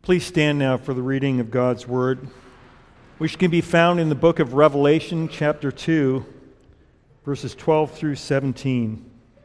Please stand now for the reading of God's Word, which can be found in the book of Revelation, chapter 2, verses 12 through 17.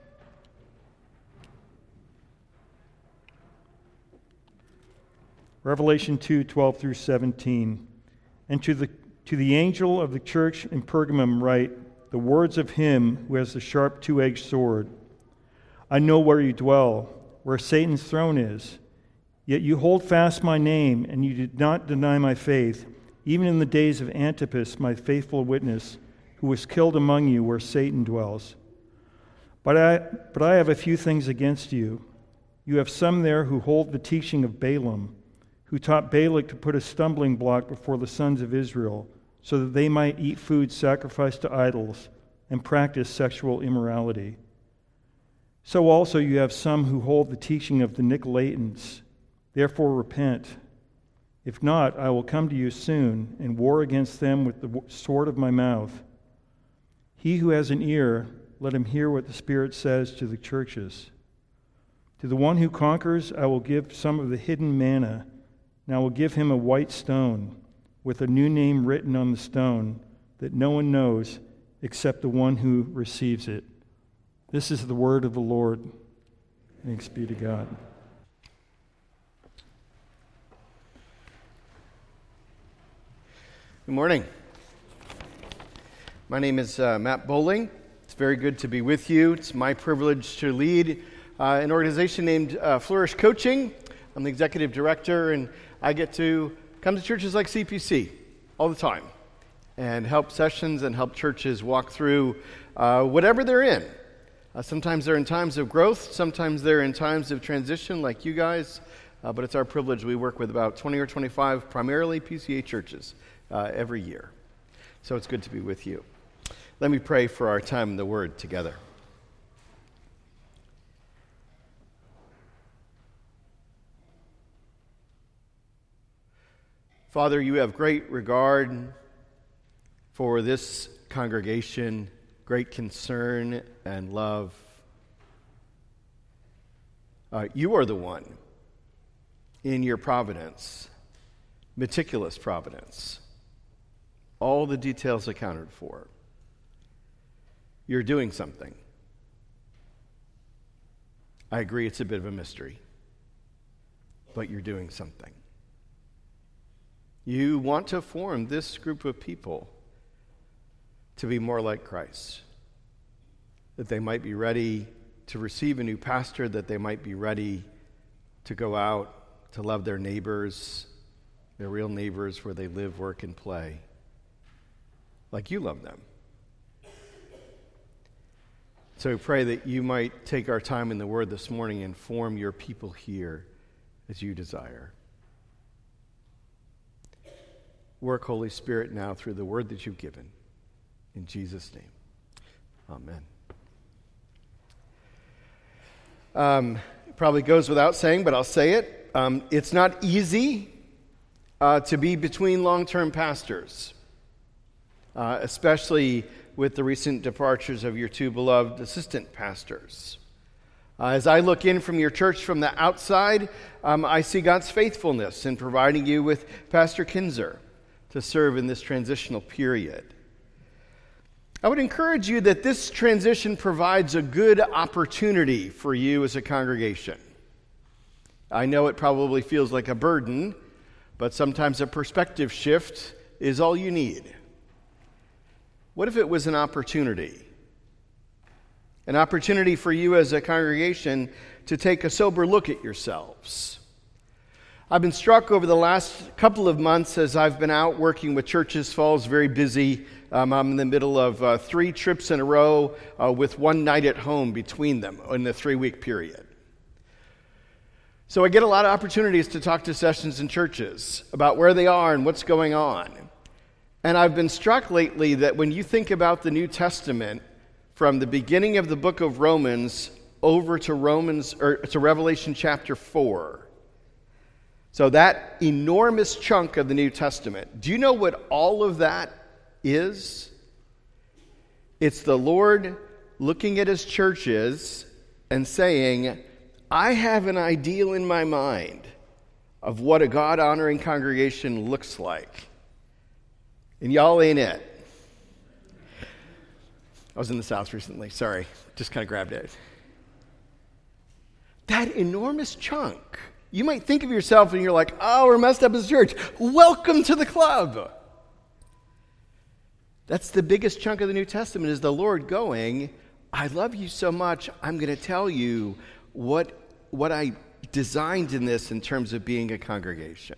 Revelation 2, 12 through 17. And to the angel of the church in Pergamum write the words of him who has the sharp two-edged sword. I know where you dwell, where Satan's throne is. Yet you hold fast my name, and you did not deny my faith, even in the days of Antipas, my faithful witness, who was killed among you where Satan dwells. But I have a few things against you. You have some there who hold the teaching of Balaam, who taught Balak to put a stumbling block before the sons of Israel, so that they might eat food sacrificed to idols and practice sexual immorality. So also you have some who hold the teaching of the Nicolaitans. Therefore repent. If not, I will come to you soon and war against them with the sword of my mouth. He who has an ear, let him hear what the Spirit says to the churches. To the one who conquers, I will give some of the hidden manna, and I will give him a white stone with a new name written on the stone that no one knows except the one who receives it. This is the word of the Lord. Thanks be to God. Good morning. My name is Matt Bowling. It's very good to be with you. It's my privilege to lead an organization named Flourish Coaching. I'm the executive director, and I get to come to churches like CPC all the time and help sessions and help churches walk through whatever they're in. Sometimes they're in times of growth, sometimes they're in times of transition like you guys, but it's our privilege. We work with about 20 or 25 primarily PCA churches every year. So it's good to be with you. Let me pray for our time in the Word together. Father, you have great regard for this congregation, great concern and love. You are the one in your providence, meticulous providence, all the details accounted for. You're doing something. I agree it's a bit of a mystery, but you're doing something. You want to form this group of people to be more like Christ, that they might be ready to receive a new pastor, that they might be ready to go out to love their neighbors, their real neighbors where they live, work, and play, like you love them. So we pray that you might take our time in the Word this morning and form your people here as you desire. Work, Holy Spirit, now through the Word that you've given. In Jesus' name, amen. Probably goes without saying, but I'll say it. It's not easy to be between long-term pastors, especially with the recent departures of your two beloved assistant pastors. As I look in from your church from the outside, I see God's faithfulness in providing you with Pastor Kinzer to serve in this transitional period. I would encourage you that this transition provides a good opportunity for you as a congregation. I know it probably feels like a burden, but sometimes a perspective shift is all you need. What if it was an opportunity? An opportunity for you as a congregation to take a sober look at yourselves. I've been struck over the last couple of months as I've been out working with churches. Fall's very busy. I'm in the middle of 3 trips in a row with one night at home between them in the 3-week period. So I get a lot of opportunities to talk to sessions in churches about where they are and what's going on. And I've been struck lately that when you think about the New Testament, from the beginning of the book of Romans over to Revelation chapter 4, so that enormous chunk of the New Testament, do you know what all of that is? It's the Lord looking at his churches and saying, I have an ideal in my mind of what a God-honoring congregation looks like. And y'all ain't it. I was in the South recently. Sorry, just kind of grabbed it. That enormous chunk. You might think of yourself and you're like, oh, we're messed up as a church. Welcome to the club. That's the biggest chunk of the New Testament, is the Lord going, I love you so much, I'm going to tell you what I designed in this in terms of being a congregation.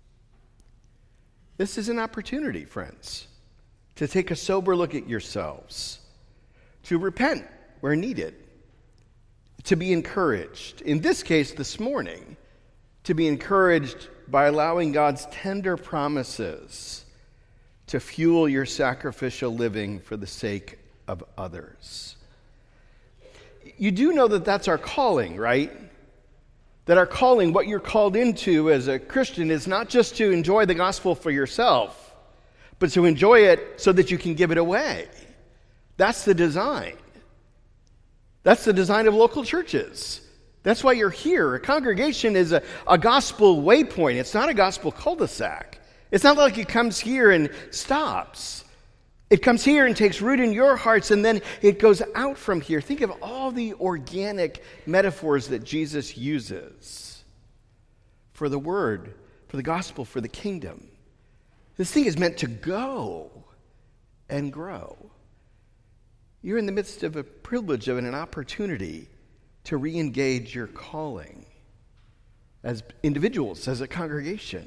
This is an opportunity, friends, to take a sober look at yourselves, to repent where needed, to be encouraged. In this case, this morning, to be encouraged by allowing God's tender promises to fuel your sacrificial living for the sake of others. You do know that that's our calling, right? That our calling, what you're called into as a Christian, is not just to enjoy the gospel for yourself, but to enjoy it so that you can give it away. That's the design. That's the design of local churches. That's why you're here. A congregation is a gospel waypoint. It's not a gospel cul-de-sac. It's not like it comes here and stops. It comes here and takes root in your hearts, and then it goes out from here. Think of all the organic metaphors that Jesus uses for the word, for the gospel, for the kingdom. This thing is meant to go and grow. You're in the midst of a privilege of an opportunity to re-engage your calling as individuals, as a congregation.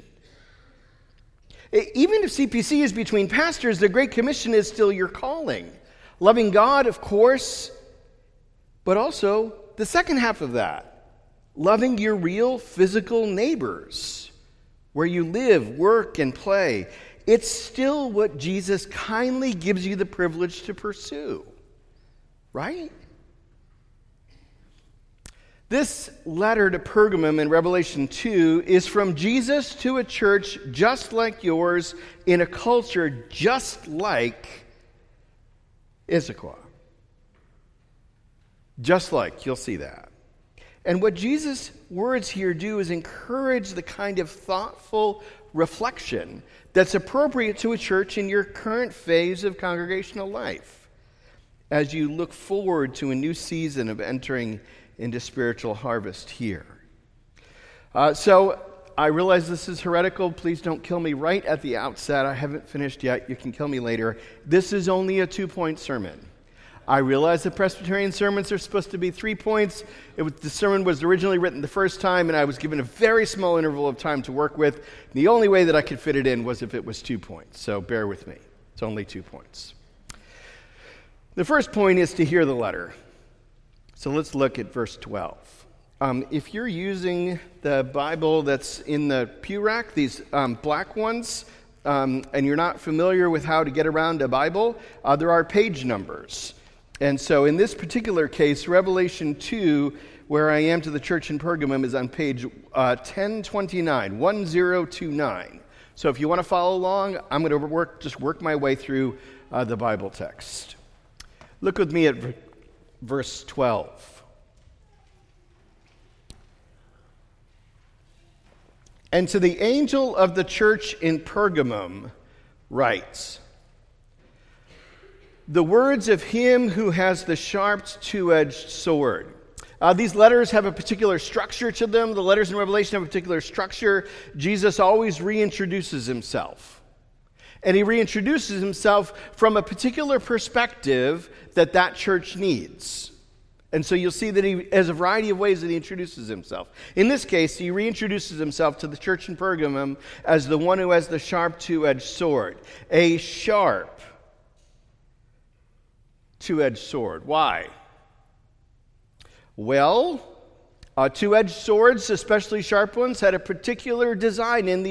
Even if CPC is between pastors, the Great Commission is still your calling. Loving God, of course, but also the second half of that, loving your real physical neighbors, where you live, work, and play. It's still what Jesus kindly gives you the privilege to pursue, right? This letter to Pergamum in Revelation 2 is from Jesus to a church just like yours in a culture just like Issaquah. Just like, you'll see that. And what Jesus' words here do is encourage the kind of thoughtful reflection that's appropriate to a church in your current phase of congregational life as you look forward to a new season of entering into spiritual harvest here. So I realize this is heretical. Please don't kill me right at the outset. I haven't finished yet. You can kill me later. This is only a 2-point sermon. I realize that Presbyterian sermons are supposed to be 3 points. The sermon was originally written the first time, and I was given a very small interval of time to work with. The only way that I could fit it in was if it was 2 points. So bear with me. It's only 2 points. The first point is to hear the letter. So let's look at verse 12. If you're using the Bible that's in the pew rack, these black ones, and you're not familiar with how to get around a Bible, there are page numbers. And so in this particular case, Revelation 2, where I am to the church in Pergamum, is on page 1029, 1029. So if you want to follow along, I'm going to work my way through the Bible text. Look with me at verse 12. And to the angel of the church in Pergamum writes, the words of him who has the sharp two-edged sword. These letters have a particular structure to them. The letters in Revelation have a particular structure. Jesus always reintroduces himself. And he reintroduces himself from a particular perspective that church needs. And so you'll see that he has a variety of ways that he introduces himself. In this case, he reintroduces himself to the church in Pergamum as the one who has the sharp two-edged sword. A sharp two-edged sword. Why? Well, two-edged swords, especially sharp ones, had a particular design in the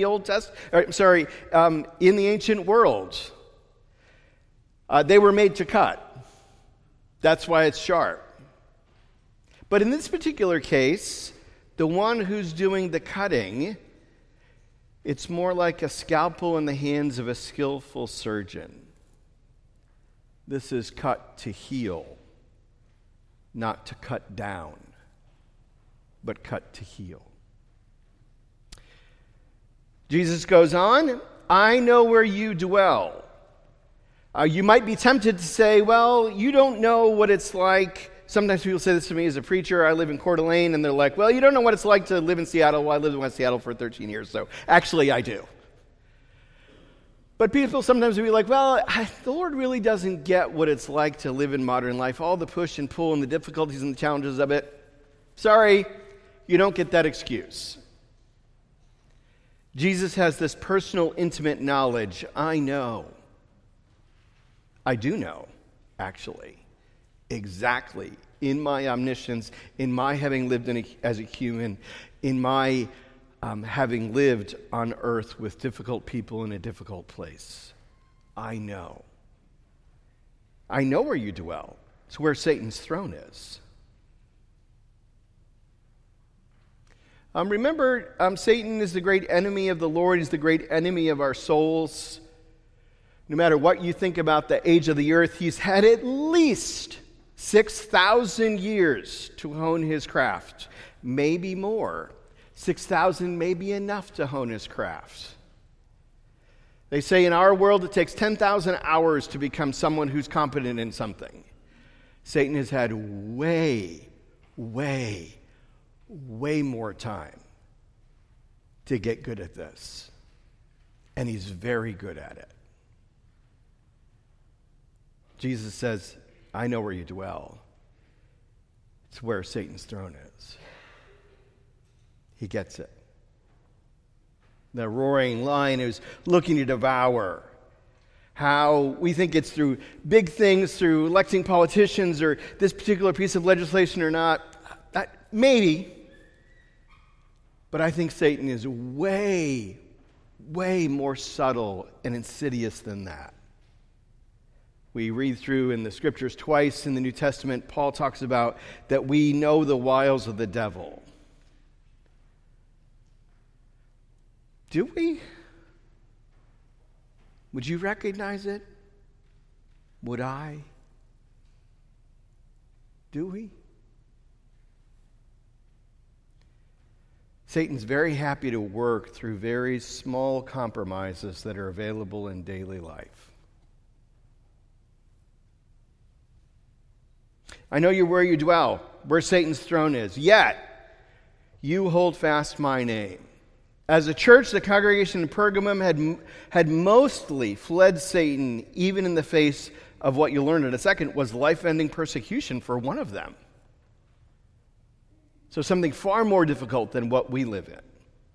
in the ancient world. They were made to cut. That's why it's sharp. But in this particular case, the one who's doing the cutting, it's more like a scalpel in the hands of a skillful surgeon. This is cut to heal, not to cut down, but cut to heal. Jesus goes on, I know where you dwell. You might be tempted to say, well, you don't know what it's like. Sometimes people say this to me as a preacher. I live in Coeur d'Alene, and they're like, well, you don't know what it's like to live in Seattle. Well, I lived in West Seattle for 13 years, so actually I do. But people sometimes will be like, well, the Lord really doesn't get what it's like to live in modern life, all the push and pull and the difficulties and the challenges of it. Sorry, you don't get that excuse. Jesus has this personal, intimate knowledge. I know. I do know, actually, exactly, in my omniscience, in my having lived as a human, in my having lived on earth with difficult people in a difficult place. I know. I know where you dwell. It's where Satan's throne is. Remember, Satan is the great enemy of the Lord. He's the great enemy of our souls. No matter what you think about the age of the earth, he's had at least 6,000 years to hone his craft. Maybe more. 6,000 may be enough to hone his craft. They say in our world it takes 10,000 hours to become someone who's competent in something. Satan has had way more time to get good at this. And he's very good at it. Jesus says, I know where you dwell. It's where Satan's throne is. He gets it. The roaring lion is looking to devour. How we think it's through big things, through electing politicians or this particular piece of legislation or not. Maybe. But I think Satan is way more subtle and insidious than that. We read through in the scriptures twice in the New Testament, Paul talks about that we know the wiles of the devil. Do we? Would you recognize it? Would I? Do we? Satan's very happy to work through very small compromises that are available in daily life. I know you're where you dwell, where Satan's throne is. Yet, you hold fast my name. As a church, the congregation in Pergamum had mostly fled Satan, even in the face of what you learned in a second was life-ending persecution for one of them. So something far more difficult than what we live in.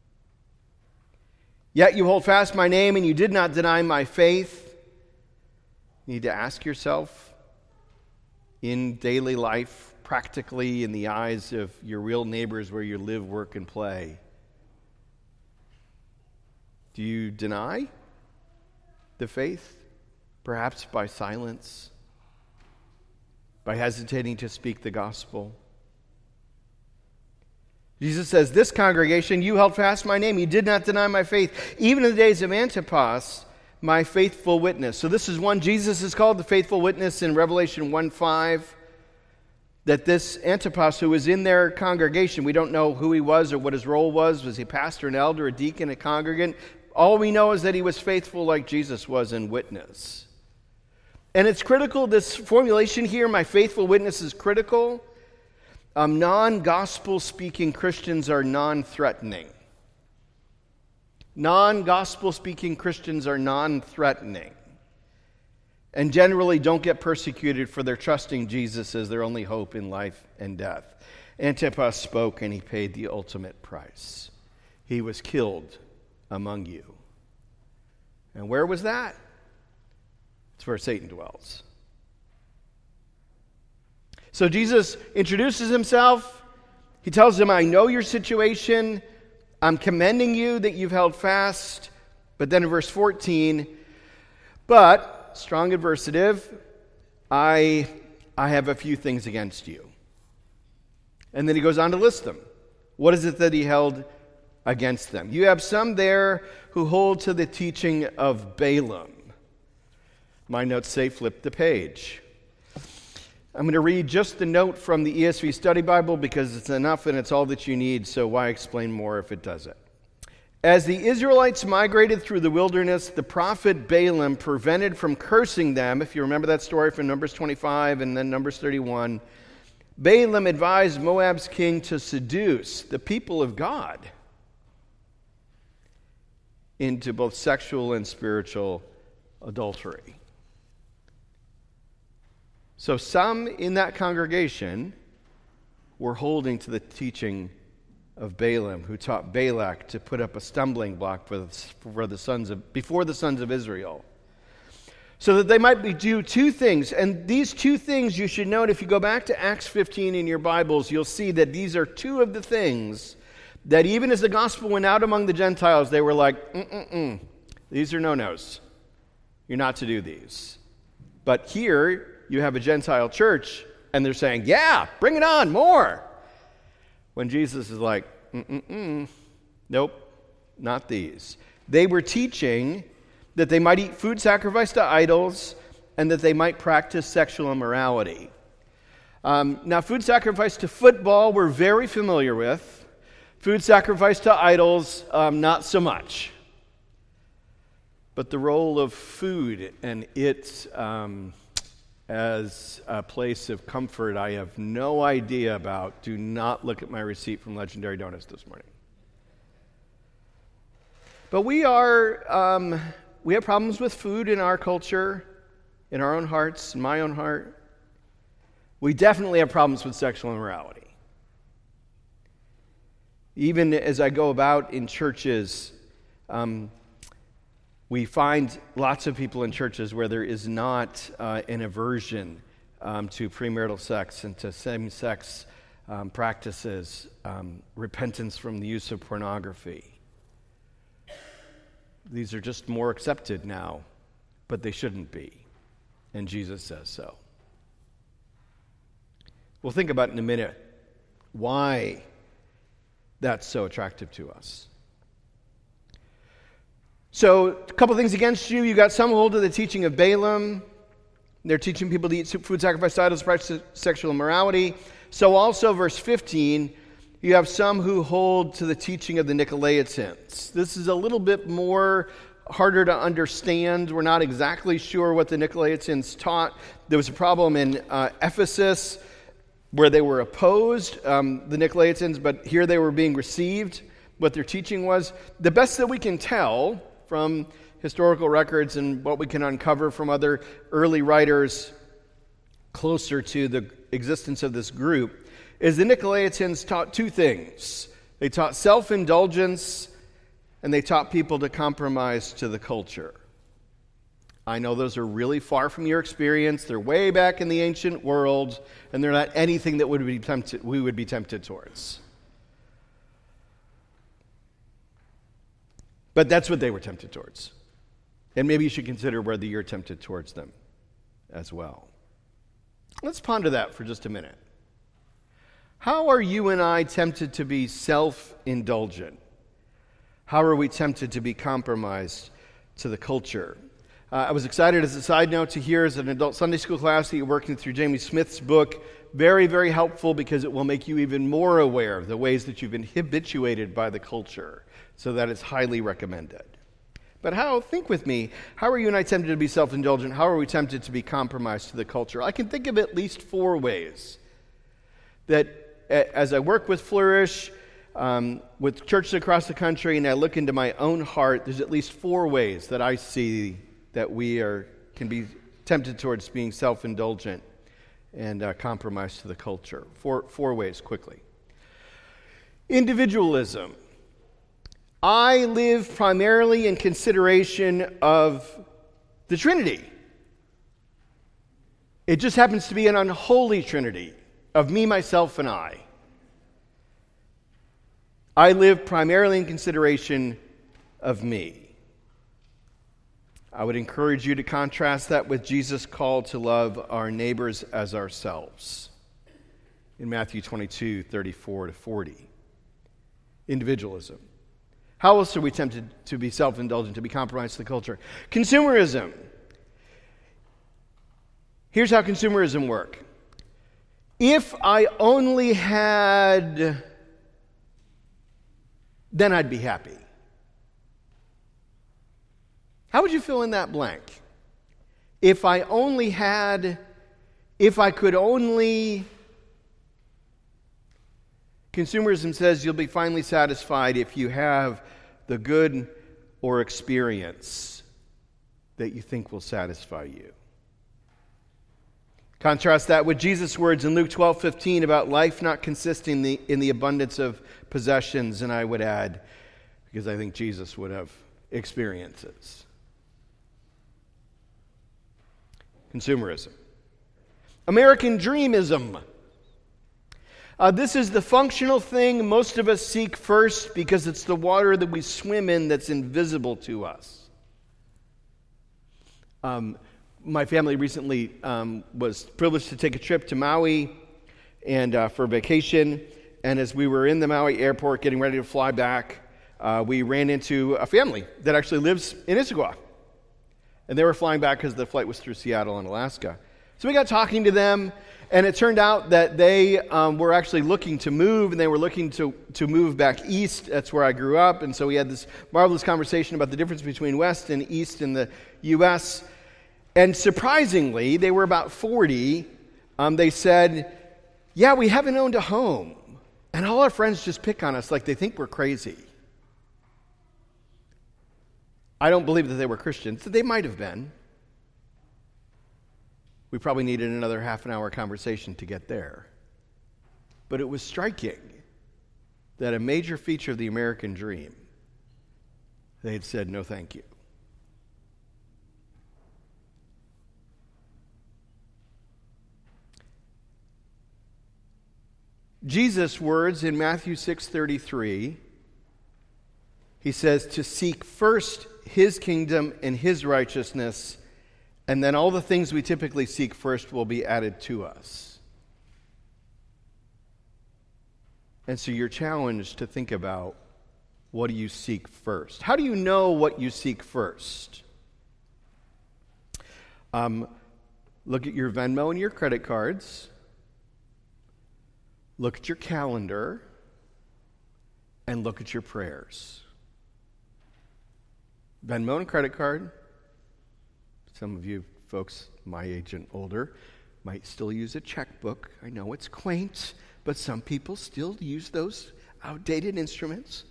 Yet you hold fast my name and you did not deny my faith. You need to ask yourself, in daily life, practically in the eyes of your real neighbors where you live, work, and play, do you deny the faith? Perhaps by silence, by hesitating to speak the gospel. Jesus says, this congregation, you held fast my name. You did not deny my faith. Even in the days of Antipas, my faithful witness. So this is one Jesus is called the faithful witness in Revelation 1:5. That this Antipas who was in their congregation, we don't know who he was or what his role was. Was he a pastor, an elder, a deacon, a congregant? All we know is that he was faithful like Jesus was in witness. And it's critical, this formulation here, my faithful witness, is critical. Non-gospel speaking Christians are non-threatening. Non-gospel speaking Christians are non-threatening and generally don't get persecuted for their trusting Jesus as their only hope in life and death. Antipas spoke and he paid the ultimate price. He was killed among you. And where was that? It's where Satan dwells. So Jesus introduces himself. He tells them, I know your situation. I'm commending you that you've held fast. But then in verse 14, but, strong adversative, I have a few things against you. And then he goes on to list them. What is it that he held against them? You have some there who hold to the teaching of Balaam. My notes say flip the page. I'm going to read just the note from the ESV Study Bible because it's enough and it's all that you need, so why explain more if it doesn't? As the Israelites migrated through the wilderness, the prophet Balaam prevented from cursing them. If you remember that story from Numbers 25 and then Numbers 31, Balaam advised Moab's king to seduce the people of God into both sexual and spiritual adultery. So some in that congregation were holding to the teaching of Balaam, who taught Balak to put up a stumbling block before the sons of Israel, so that they might do two things. And these two things, you should note, if you go back to Acts 15 in your Bibles, you'll see that these are two of the things that even as the gospel went out among the Gentiles, they were like, these are no-nos. You're not to do these. But here, you have a Gentile church, and they're saying, yeah, bring it on, more. When Jesus is like, nope, not these. They were teaching that they might eat food sacrificed to idols and that they might practice sexual immorality. Now, food sacrificed to football, we're very familiar with. Food sacrificed to idols, not so much. But the role of food and its as a place of comfort, I have no idea about. Do not look at my receipt from Legendary Donuts this morning. But we have problems with food in our culture, in our own hearts, in my own heart. We definitely have problems with sexual immorality. Even as I go about in churches, we find lots of people in churches where there is not an aversion to premarital sex and to same-sex practices, repentance from the use of pornography. These are just more accepted now, but they shouldn't be, and Jesus says so. We'll think about in a minute why that's so attractive to us. So, a couple things against you. You got some hold of the teaching of Balaam. They're teaching people to eat food sacrificed to idols, practice sexual immorality. So also, verse 15, you have some who hold to the teaching of the Nicolaitans. This is a little bit more harder to understand. We're not exactly sure what the Nicolaitans taught. There was a problem in Ephesus where they were opposed, the Nicolaitans, but here they were being received. What their teaching was, the best that we can tell from historical records and what we can uncover from other early writers closer to the existence of this group, is the Nicolaitans taught two things. They taught self-indulgence, and they taught people to compromise to the culture. I know those are really far from your experience. They're way back in the ancient world, and they're not anything that we would be tempted towards. But that's what they were tempted towards. And maybe you should consider whether you're tempted towards them as well. Let's ponder that for just a minute. How are you and I tempted to be self-indulgent? How are we tempted to be compromised to the culture? I was excited as a side note to hear as an adult Sunday school class that you're working through Jamie Smith's book. Very, very helpful because it will make you even more aware of the ways that you've been habituated by the culture. So that is highly recommended. But think with me, how are you and I tempted to be self-indulgent? How are we tempted to be compromised to the culture? I can think of at least 4 ways that as I work with Flourish, with churches across the country, and I look into my own heart, there's at least 4 ways that I see that we can be tempted towards being self-indulgent and compromised to the culture. 4 ways, quickly. Individualism. I live primarily in consideration of the Trinity. It just happens to be an unholy Trinity of me, myself, and I. I live primarily in consideration of me. I would encourage you to contrast that with Jesus' call to love our neighbors as ourselves in Matthew 22:34-40. Individualism. How else are we tempted to be self-indulgent, to be compromised to the culture? Consumerism. Here's how consumerism works. If I only had, then I'd be happy. How would you fill in that blank? If I could only... Consumerism says you'll be finally satisfied if you have the good or experience that you think will satisfy you. Contrast that with Jesus' words in Luke 12:15 about life not consisting in the abundance of possessions, and I would add, because I think Jesus would have experiences. Consumerism. American dreamism. This is the functional thing most of us seek first because it's the water that we swim in that's invisible to us. My family recently was privileged to take a trip to Maui and for vacation. And as we were in the Maui airport getting ready to fly back, we ran into a family that actually lives in Issaquah. And they were flying back because the flight was through Seattle and Alaska. So we got talking to them, and it turned out that they were actually looking to move, and they were looking to move back east. That's where I grew up. And so we had this marvelous conversation about the difference between West and East in the U.S., and surprisingly, they were about 40. They said, yeah, we haven't owned a home. And all our friends just pick on us like they think we're crazy. I don't believe that they were Christians. They might have been. We probably needed another half an hour conversation to get there. But it was striking that a major feature of the American dream, they had said, no thank you. Jesus' words in Matthew 6:33, he says to seek first his kingdom and his righteousness, and then all the things we typically seek first will be added to us. And so you're challenged to think about, what do you seek first? How do you know what you seek first? Look at your Venmo and your credit cards. Look at your calendar, and look at your prayers. Venmo and credit card. Some of you folks my age and older might still use a checkbook. I know it's quaint, but some people still use those outdated instruments.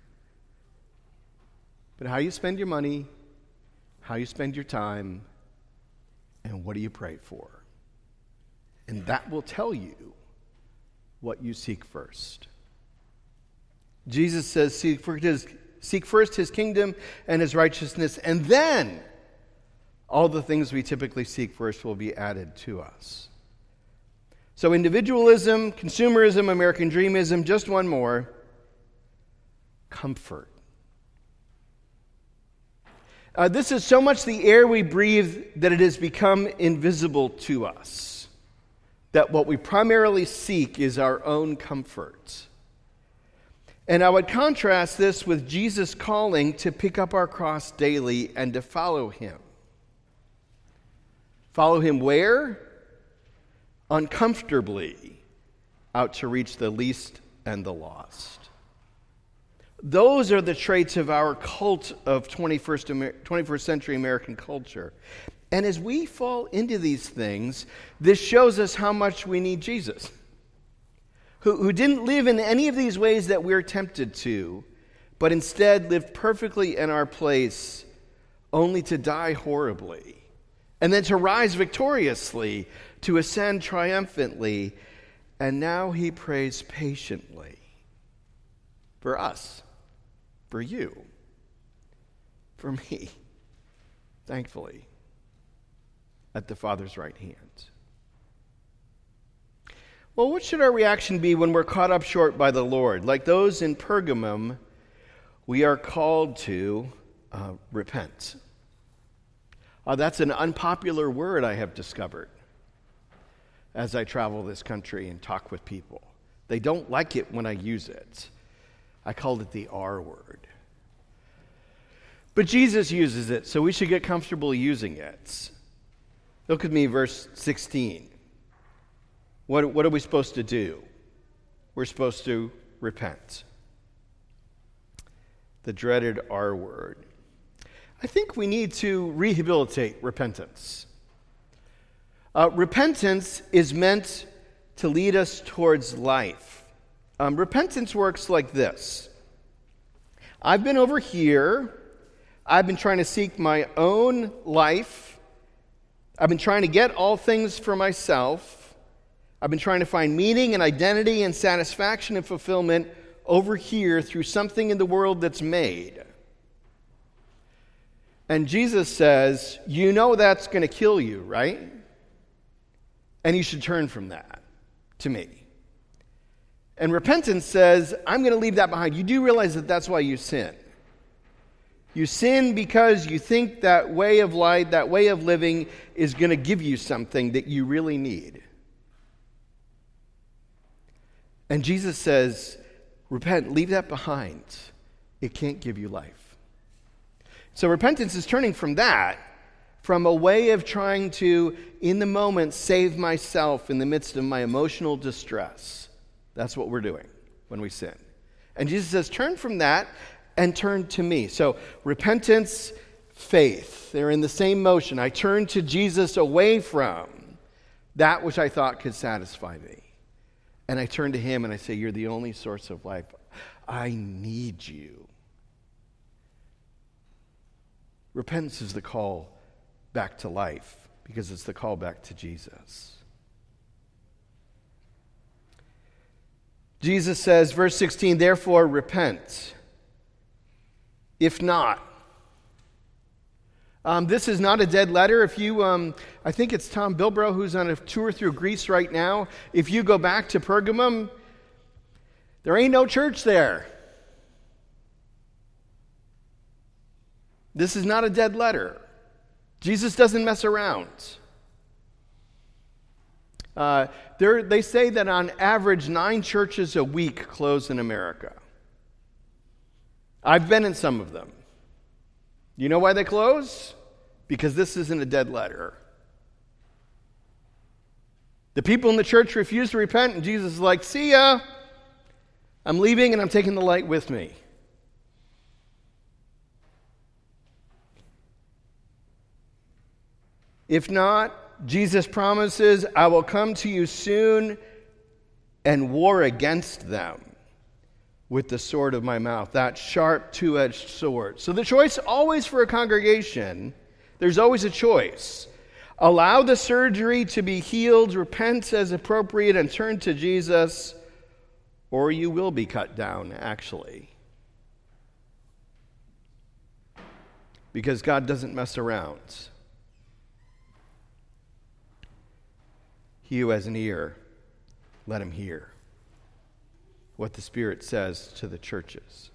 But how you spend your money, how you spend your time, and what do you pray for? And that will tell you what you seek first. Jesus says, seek first his kingdom and his righteousness, and then all the things we typically seek first will be added to us. So individualism, consumerism, American dreamism, just one more, comfort. This is so much the air we breathe that it has become invisible to us. That what we primarily seek is our own comfort. And I would contrast this with Jesus' calling to pick up our cross daily and to follow him. Follow him where? Uncomfortably, out to reach the least and the lost. Those are the traits of our cult of 21st century American culture. And as we fall into these things, this shows us how much we need Jesus, who didn't live in any of these ways that we're tempted to, but instead lived perfectly in our place, only to die horribly, and then to rise victoriously, to ascend triumphantly, and now he prays patiently for us, for you, for me, thankfully, at the Father's right hand. Well, what should our reaction be when we're caught up short by the Lord? Like those in Pergamum, we are called to repent. That's an unpopular word I have discovered as I travel this country and talk with people. They don't like it when I use it. I called it the R word. But Jesus uses it, so we should get comfortable using it. Look at me, verse 16. What are we supposed to do? We're supposed to repent. The dreaded R word. I think we need to rehabilitate repentance. Repentance is meant to lead us towards life. Repentance works like this. I've been over here. I've been trying to seek my own life. I've been trying to get all things for myself. I've been trying to find meaning and identity and satisfaction and fulfillment over here through something in the world that's made. And Jesus says, you know that's going to kill you, right? And you should turn from that to me. And repentance says, I'm going to leave that behind. You do realize that that's why you sin. You sin because you think that way of life, that way of living is going to give you something that you really need. And Jesus says, repent, leave that behind. It can't give you life. So repentance is turning from that, from a way of trying to, in the moment, save myself in the midst of my emotional distress. That's what we're doing when we sin. And Jesus says, turn from that and turn to me. So repentance, faith, they're in the same motion. I turn to Jesus away from that which I thought could satisfy me. And I turn to him and I say, you're the only source of life. I need you. Repentance is the call back to life because it's the call back to Jesus. Jesus says, verse 16, therefore repent. If not, this is not a dead letter. If you, I think it's Tom Bilbrough who's on a tour through Greece right now. If you go back to Pergamum, there ain't no church there. This is not a dead letter. Jesus doesn't mess around. They say that on average 9 churches a week close in America. I've been in some of them. You know why they close? Because this isn't a dead letter. The people in the church refuse to repent, and Jesus is like, see ya. I'm leaving and I'm taking the light with me. If not, Jesus promises, I will come to you soon and war against them with the sword of my mouth, that sharp two-edged sword. So the choice always for a congregation, there's always a choice. Allow the surgery to be healed, repent as appropriate, and turn to Jesus, or you will be cut down, actually. Because God doesn't mess around. He who has an ear, let him hear what the Spirit says to the churches.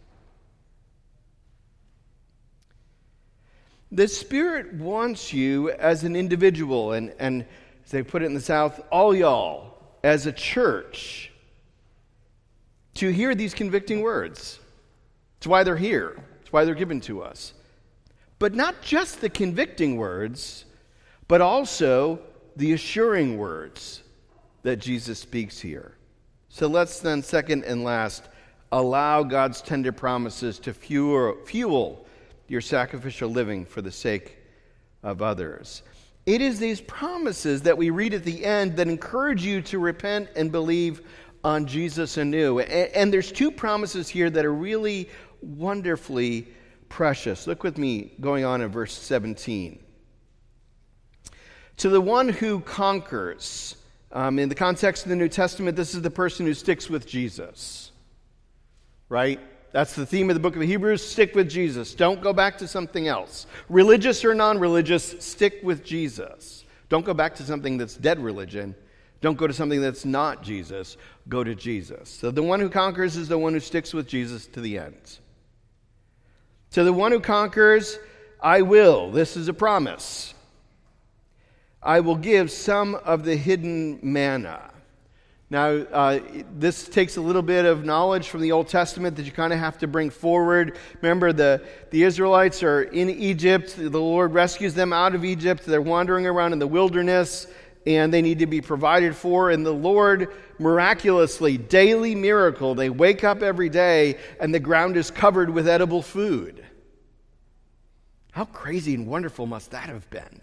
The Spirit wants you as an individual, and as they put it in the South, all y'all, as a church, to hear these convicting words. It's why they're here. It's why they're given to us. But not just the convicting words, but also the assuring words that Jesus speaks here. So let's then, second and last, allow God's tender promises to fuel your sacrificial living for the sake of others. It is these promises that we read at the end that encourage you to repent and believe on Jesus anew. And there's 2 promises here that are really wonderfully precious. Look with me going on in verse 17. To the one who conquers, in the context of the New Testament, this is the person who sticks with Jesus, right? That's the theme of the book of Hebrews. Stick with Jesus. Don't go back to something else. Religious or non-religious, stick with Jesus. Don't go back to something that's dead religion. Don't go to something that's not Jesus. Go to Jesus. So the one who conquers is the one who sticks with Jesus to the end. To the one who conquers, I will. This is a promise. I will give some of the hidden manna. Now, this takes a little bit of knowledge from the Old Testament that you kind of have to bring forward. Remember, the Israelites are in Egypt. The Lord rescues them out of Egypt. They're wandering around in the wilderness, and they need to be provided for. And the Lord, miraculously, daily miracle, they wake up every day, and the ground is covered with edible food. How crazy and wonderful must that have been?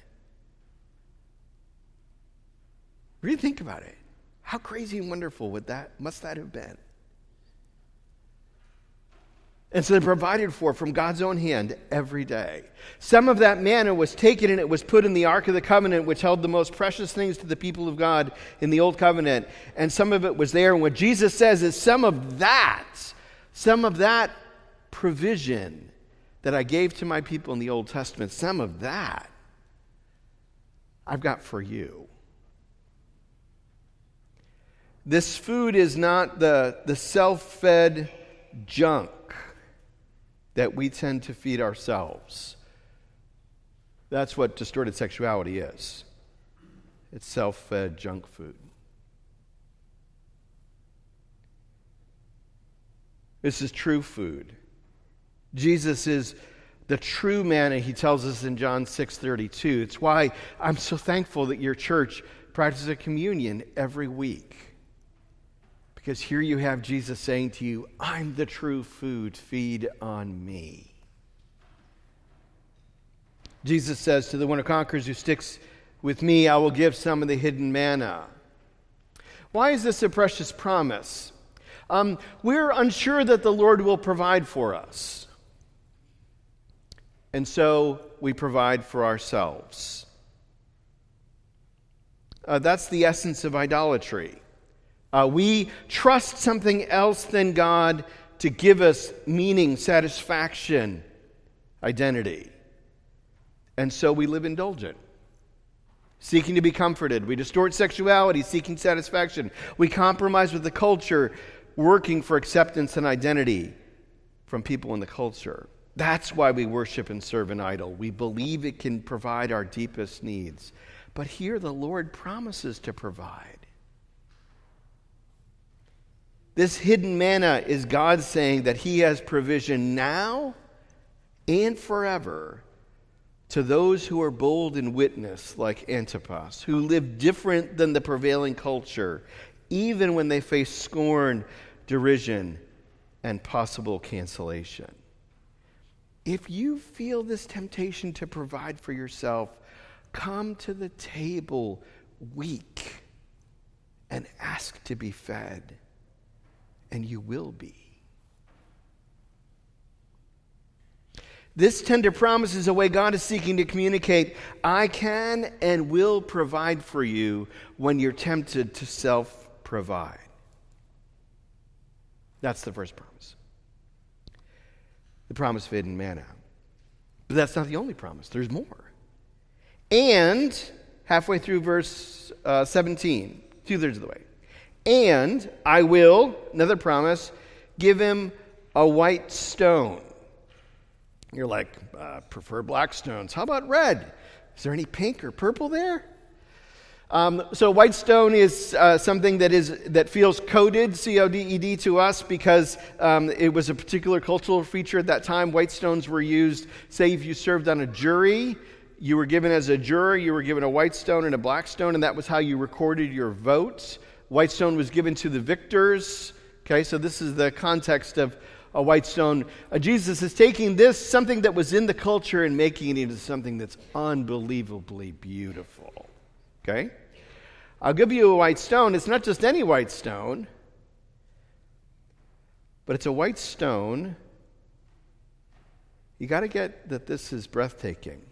Really think about it. How crazy and wonderful must that have been? And so they're provided for from God's own hand every day. Some of that manna was taken and it was put in the Ark of the Covenant, which held the most precious things to the people of God in the Old Covenant. And some of it was there. And what Jesus says is some of that provision that I gave to my people in the Old Testament, some of that I've got for you. This food is not the self-fed junk that we tend to feed ourselves. That's what distorted sexuality is. It's self-fed junk food. This is true food. Jesus is the true manna, he tells us in John 6:32. It's why I'm so thankful that your church practices a communion every week. Because here you have Jesus saying to you, I'm the true food, feed on me. Jesus says to the one who conquers, who sticks with me, I will give some of the hidden manna. Why is this a precious promise? We're unsure that the Lord will provide for us. And so we provide for ourselves. That's the essence of idolatry. We trust something else than God to give us meaning, satisfaction, identity. And so we live indulgent, seeking to be comforted. We distort sexuality, seeking satisfaction. We compromise with the culture, working for acceptance and identity from people in the culture. That's why we worship and serve an idol. We believe it can provide our deepest needs. But here the Lord promises to provide. This hidden manna is God saying that he has provision now and forever to those who are bold in witness like Antipas, who live different than the prevailing culture, even when they face scorn, derision, and possible cancellation. If you feel this temptation to provide for yourself, come to the table weak and ask to be fed. And you will be. This tender promise is a way God is seeking to communicate, I can and will provide for you when you're tempted to self-provide. That's the first promise. The promise of hidden manna. But that's not the only promise. There's more. And, halfway through verse 17, 2/3 of the way, and I will, another promise, give him a white stone. You're like, prefer black stones. How about red? Is there any pink or purple there? So white stone is something that feels coded, C-O-D-E-D, to us because it was a particular cultural feature at that time. White stones were used, say if you served on a jury, you were given as a juror, you were given a white stone and a black stone, and that was how you recorded your votes. White stone was given to the victors. Okay, so this is the context of a white stone. Jesus is taking this, something that was in the culture, and making it into something that's unbelievably beautiful. Okay? I'll give you a white stone. It's not just any white stone, but it's a white stone. You got to get that this is breathtaking.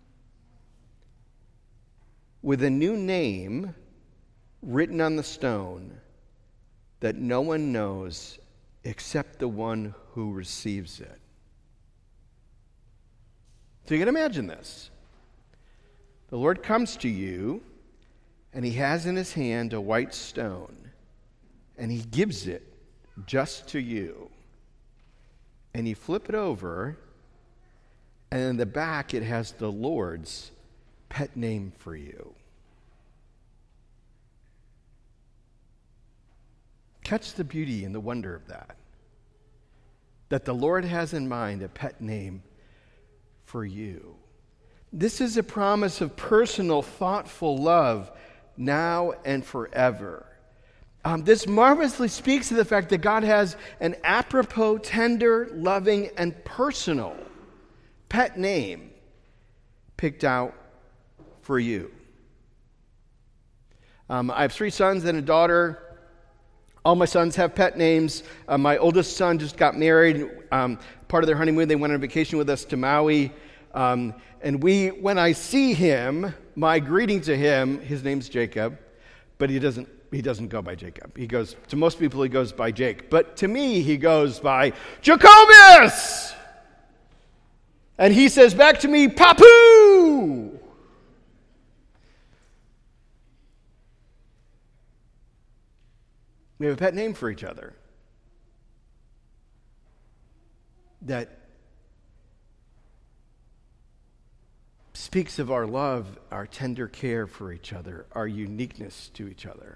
With a new name written on the stone that no one knows except the one who receives it. So you can imagine this. The Lord comes to you, and he has in his hand a white stone, and he gives it just to you. And you flip it over, and in the back it has the Lord's pet name for you. Catch the beauty and the wonder of that. That the Lord has in mind a pet name for you. This is a promise of personal, thoughtful love now and forever. This marvelously speaks to the fact that God has an apropos, tender, loving, and personal pet name picked out for you. I have 3 sons and a daughter. All my sons have pet names. My oldest son just got married. Part of their honeymoon, they went on vacation with us to Maui. And when I see him, my greeting to him, his name's Jacob, but he doesn't go by Jacob. To most people, he goes by Jake. But to me, he goes by Jacobus! And he says back to me, Papu! We have a pet name for each other that speaks of our love, our tender care for each other, our uniqueness to each other.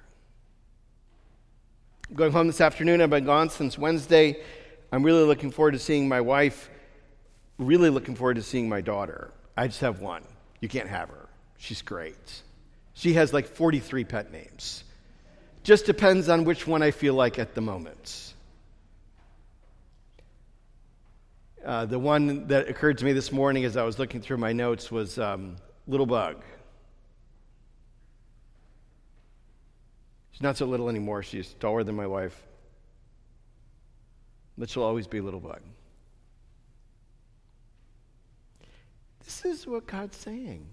I'm going home this afternoon. I've been gone since Wednesday. I'm really looking forward to seeing my wife, really looking forward to seeing my daughter. I just have one. You can't have her. She's great. She has like 43 pet names. Just depends on which one I feel like at the moment. The one that occurred to me this morning as I was looking through my notes was Little Bug. She's not so little anymore. She's taller than my wife. But she'll always be Little Bug. This is what God's saying.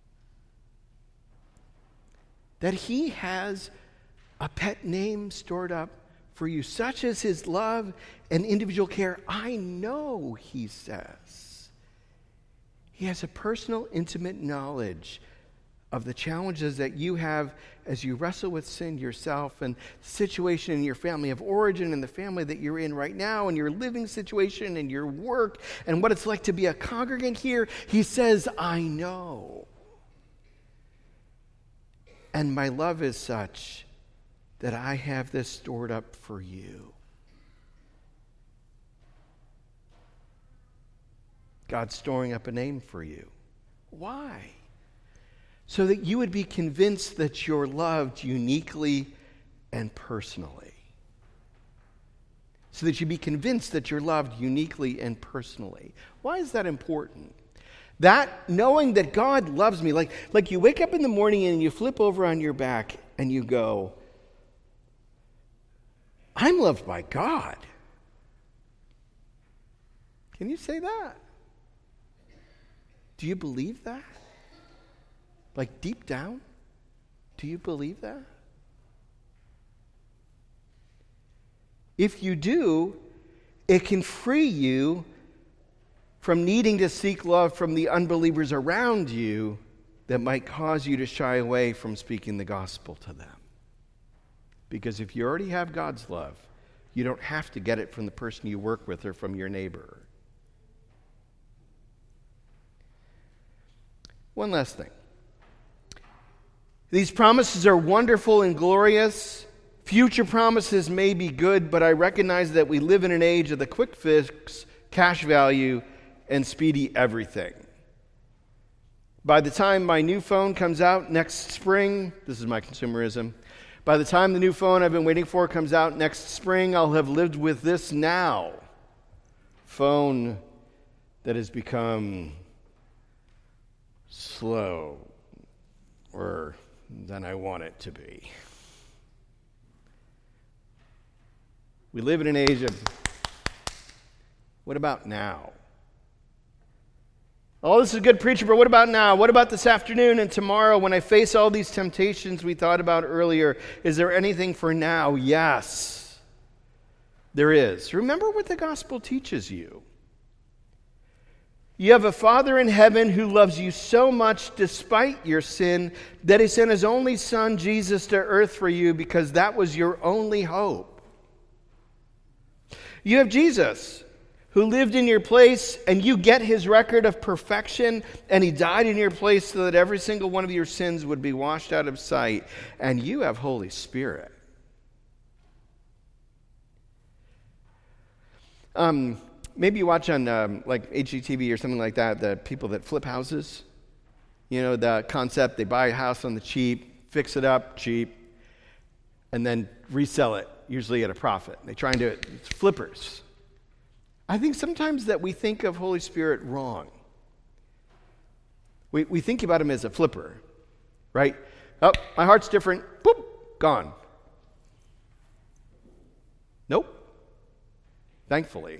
That He has a pet name stored up for you, such as His love and individual care. I know, He says. He has a personal, intimate knowledge of the challenges that you have as you wrestle with sin yourself and the situation in your family of origin and the family that you're in right now and your living situation and your work and what it's like to be a congregant here. He says, I know. And my love is such that I have this stored up for you. God's storing up a name for you. Why? So that you would be convinced that you're loved uniquely and personally. So that you be convinced that you're loved uniquely and personally. Why is that important? That knowing that God loves me, like you wake up in the morning and you flip over on your back and you go, I'm loved by God. Can you say that? Do you believe that? Like deep down? Do you believe that? If you do, it can free you from needing to seek love from the unbelievers around you that might cause you to shy away from speaking the gospel to them. Because if you already have God's love, you don't have to get it from the person you work with or from your neighbor. One last thing. These promises are wonderful and glorious. Future promises may be good, but I recognize that we live in an age of the quick fix, cash value, and speedy everything. By the time my new phone comes out next spring, this is my consumerism, by the time the new phone I've been waiting for comes out next spring, I'll have lived with this now phone that has become slower than I want it to be. We live in an age of, what about now? Oh, this is a good preacher, but what about now? What about this afternoon and tomorrow when I face all these temptations we thought about earlier? Is there anything for now? Yes, there is. Remember what the gospel teaches you. You have a Father in heaven who loves you so much despite your sin that He sent His only Son, Jesus, to earth for you because that was your only hope. You have Jesus who lived in your place, and you get His record of perfection, and He died in your place so that every single one of your sins would be washed out of sight, and you have Holy Spirit. Maybe you watch on like HGTV or something like that, the people that flip houses. You know, the concept, they buy a house on the cheap, fix it up cheap, and then resell it, usually at a profit. They try and do it. It's flippers. I think sometimes that we think of Holy Spirit wrong. We think about him as a flipper, right? Oh, my heart's different. Boop, gone. Nope. Thankfully.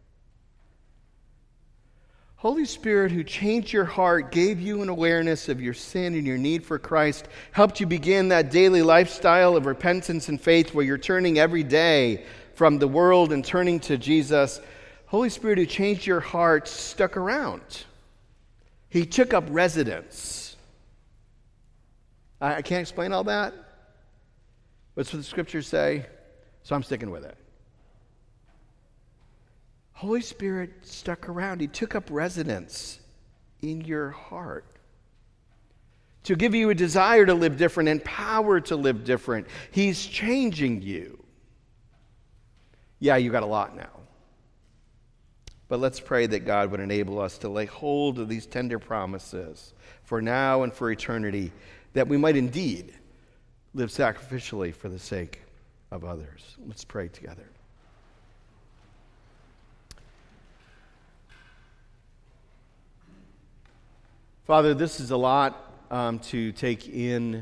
Holy Spirit, who changed your heart, gave you an awareness of your sin and your need for Christ, helped you begin that daily lifestyle of repentance and faith where you're turning every day from the world and turning to Jesus. Holy Spirit, who changed your heart, stuck around. He took up residence. I can't explain all that. That's what the scriptures say, so I'm sticking with it. Holy Spirit stuck around. He took up residence in your heart to give you a desire to live different and power to live different. He's changing you. Yeah, you got a lot now. But let's pray that God would enable us to lay hold of these tender promises for now and for eternity, that we might indeed live sacrificially for the sake of others. Let's pray together. Father, this is a lot to take in.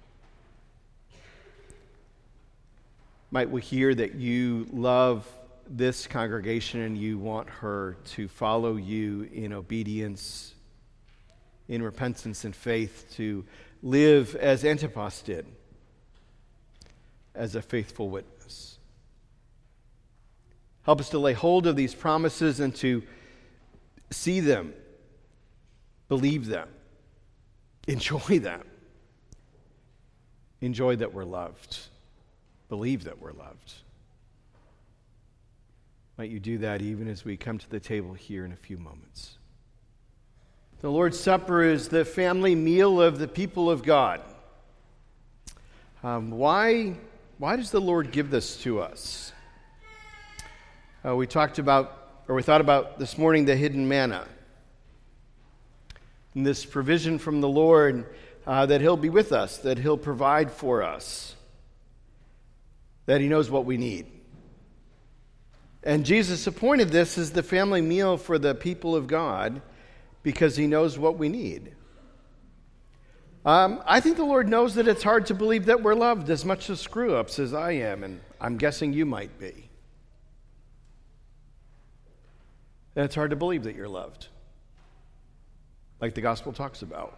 Might we hear that you love this congregation and you want her to follow you in obedience, in repentance and faith, to live as Antipas did, as a faithful witness. Help us to lay hold of these promises and to see them, believe them, enjoy them. Enjoy that we're loved. Believe that we're loved. Might you do that even as we come to the table here in a few moments. The Lord's Supper is the family meal of the people of God. Why does the Lord give this to us? We thought about this morning the hidden manna. And this provision from the Lord that He'll be with us, that He'll provide for us, that He knows what we need. And Jesus appointed this as the family meal for the people of God because He knows what we need. I think the Lord knows that it's hard to believe that we're loved as much as screw-ups as I am, and I'm guessing you might be. And it's hard to believe that you're loved, like the gospel talks about.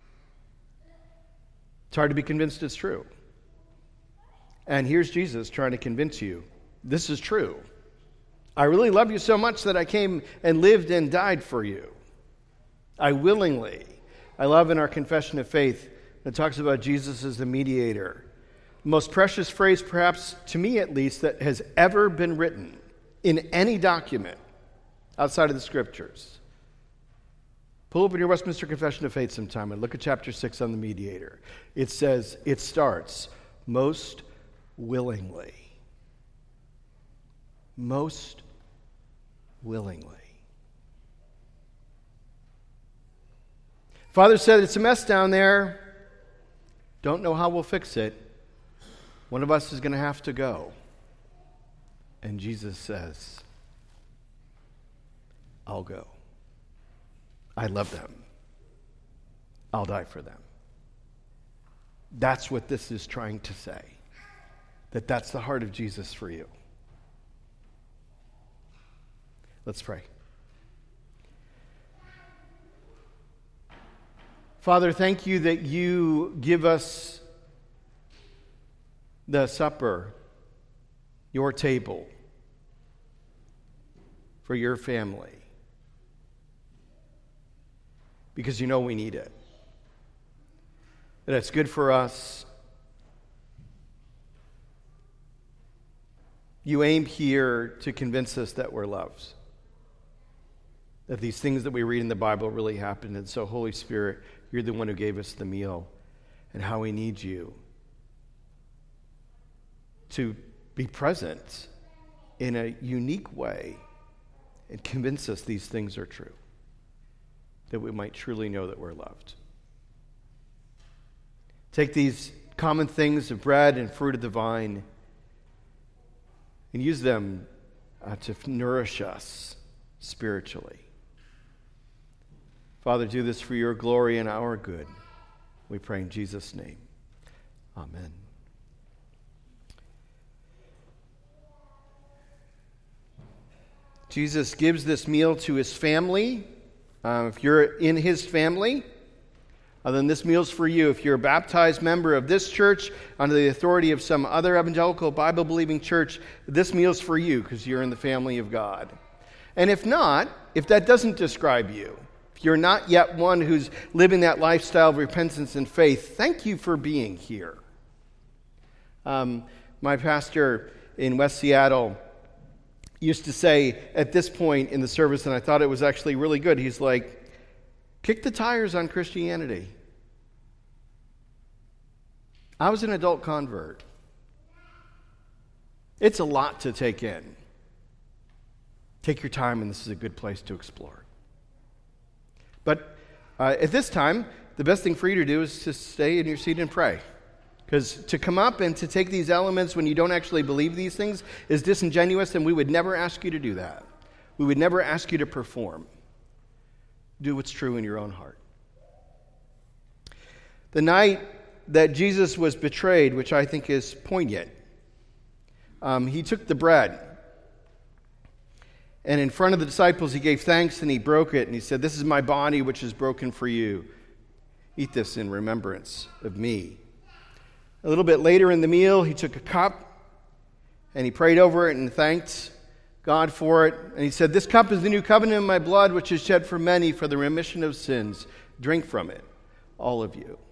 It's hard to be convinced it's true. And here's Jesus trying to convince you, this is true. I really love you so much that I came and lived and died for you. I love in our confession of faith that talks about Jesus as the mediator. The most precious phrase, perhaps to me at least, that has ever been written in any document outside of the Scriptures. Pull open your Westminster Confession of Faith sometime and look at chapter 6 on the mediator. It says, it starts, most willingly. Most willingly. Father said, it's a mess down there. Don't know how we'll fix it. One of us is going to have to go. And Jesus says, I'll go. I love them. I'll die for them. That's what this is trying to say. That's the heart of Jesus for you. Let's pray. Father, thank you that you give us the supper, your table, for your family, because you know we need it, that it's good for us. You aim here to convince us that we're loved, that these things that we read in the Bible really happened. And so, Holy Spirit, you're the one who gave us the meal, and how we need you to be present in a unique way and convince us these things are true, that we might truly know that we're loved. Take these common things of bread and fruit of the vine and use them to nourish us spiritually. Father, do this for your glory and our good. We pray in Jesus' name. Amen. Jesus gives this meal to his family. If you're in his family, then this meal's for you. If you're a baptized member of this church under the authority of some other evangelical Bible-believing church, this meal's for you because you're in the family of God. And if not, if that doesn't describe you, if you're not yet one who's living that lifestyle of repentance and faith, thank you for being here. My pastor in West Seattle used to say at this point in the service, and I thought it was actually really good, he's like, kick the tires on Christianity. I was an adult convert. It's a lot to take in. Take your time, and this is a good place to explore. But at this time, the best thing for you to do is to stay in your seat and pray. Because to come up and to take these elements when you don't actually believe these things is disingenuous, and we would never ask you to do that. We would never ask you to perform. Do what's true in your own heart. The night that Jesus was betrayed, which I think is poignant, he took the bread, and in front of the disciples he gave thanks and he broke it, and he said, "This is my body which is broken for you. Eat this in remembrance of me." A little bit later in the meal, he took a cup and he prayed over it and thanked God for it. And he said, "This cup is the new covenant in my blood, which is shed for many for the remission of sins. Drink from it, all of you."